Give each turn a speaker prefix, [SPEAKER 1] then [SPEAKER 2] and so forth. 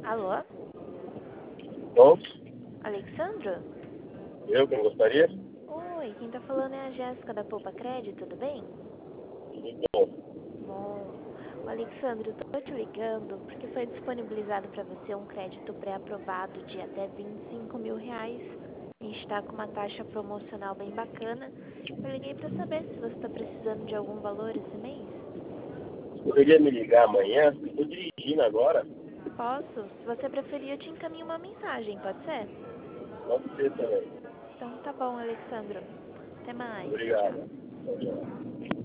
[SPEAKER 1] Alô?
[SPEAKER 2] Bom,
[SPEAKER 1] Alexandro?
[SPEAKER 2] eu quem gostaria?
[SPEAKER 1] Oi, quem tá falando é a Jéssica da Poupa Crédito, tudo bem?
[SPEAKER 2] Tudo bom.
[SPEAKER 1] Bom, o Alexandro, eu tô te ligando porque foi disponibilizado para você um crédito pré-aprovado de até R$ 25.000. A gente tá com uma taxa promocional bem bacana. Eu liguei para saber se você tá precisando de algum valor esse mês.
[SPEAKER 2] Poderia me ligar amanhã? Estou dirigindo agora.
[SPEAKER 1] Posso? Se você preferir, eu te encaminho uma mensagem, pode ser?
[SPEAKER 2] Pode ser também.
[SPEAKER 1] Então tá bom, Alexandro. Até mais. Tchau, tchau.
[SPEAKER 2] Obrigado. Tchau, tchau.